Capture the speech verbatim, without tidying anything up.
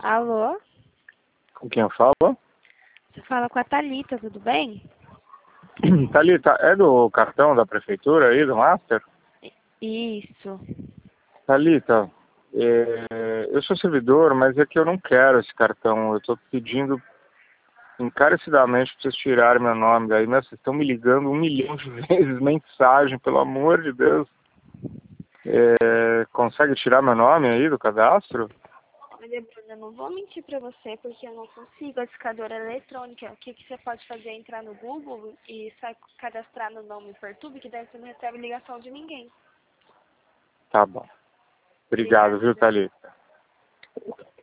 Alô? Com quem eu falo? Você fala com a Thalita, tudo bem? Thalita, é do cartão da prefeitura aí, do Master? Isso. Thalita, é, eu sou servidor, mas é que eu não quero esse cartão. Eu estou pedindo encarecidamente para vocês tirarem meu nome daí. Né? Vocês estão me ligando um milhão de vezes, mensagem, pelo amor de Deus. É, consegue tirar meu nome aí do cadastro? Olha, Bruna, eu não vou mentir pra você, porque eu não consigo a discadora eletrônica. O que, que você pode fazer é entrar no Google e sai cadastrar no nome Pertube, que daí você não recebe ligação de ninguém. Tá bom. Obrigado, Obrigada, viu, viu? Thalita?